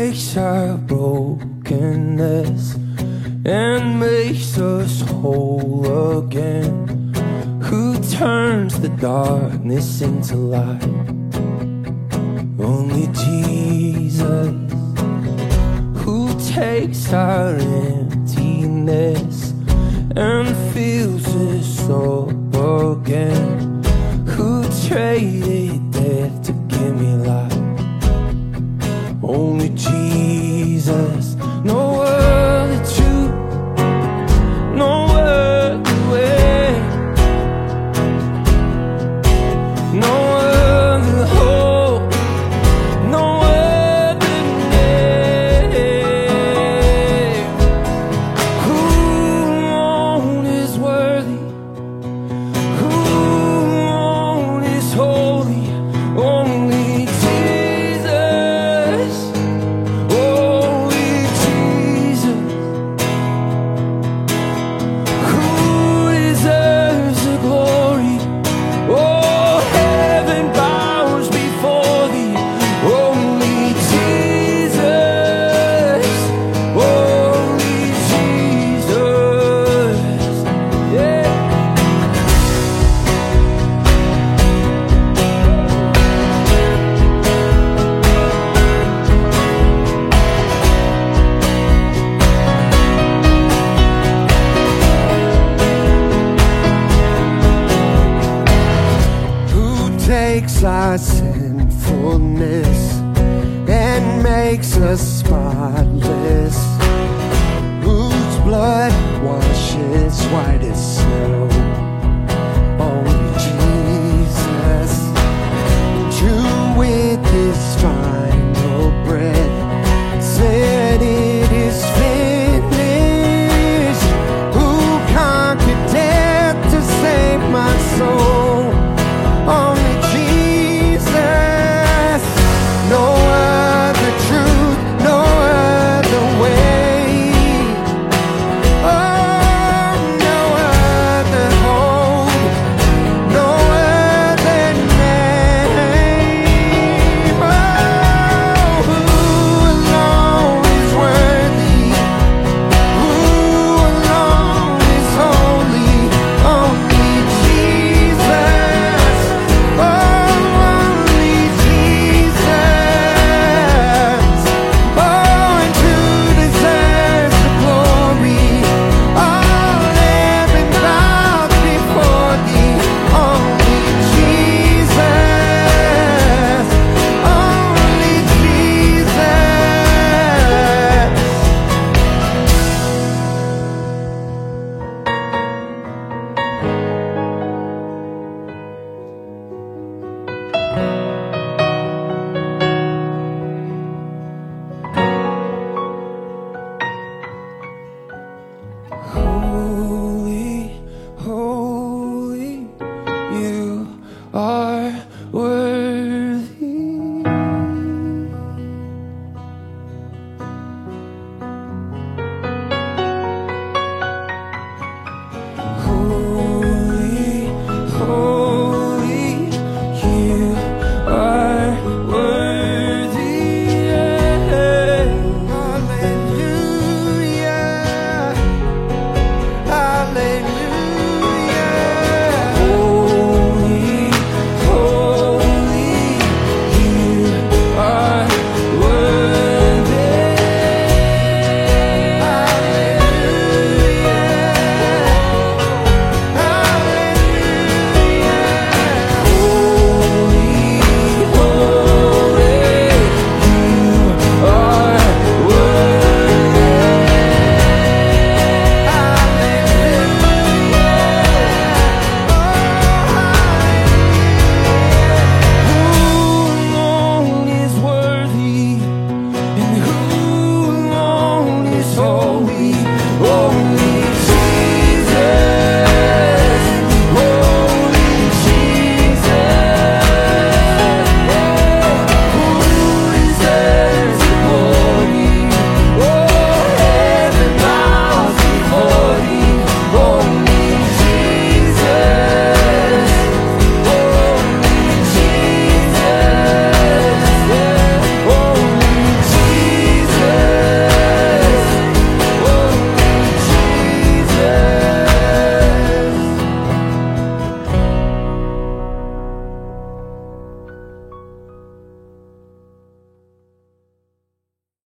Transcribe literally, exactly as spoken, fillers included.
takes our brokenness and makes us whole again? Who turns the darkness into light? Only Jesus. Who takes our emptiness and fills us up again? Who traded death to give me life? Only Jesus. No other truth, no other way, no other hope, no other name. Who alone is worthy? Who alone is holy? Only Jesus, only Jesus. Who deserves the glory? Oh, heaven bows before thee. Only Jesus, only Jesus. Yeah. Who takes our sinfulness and makes us spotless? Whose blood washes white as snow? Only Jesus. Who with his final breath said it is finished? Who conquered death to save my soul? Only Jesus. No other truth, no other way. Oh, no other hope, no other name. Oh, who alone is worthy? Who alone is holy? Only Jesus. Oh, only Jesus. Oh, and who deserves the glory? All heaven bows before thee. Only Jesus. Only Jesus. Holy, holy, you are worthy.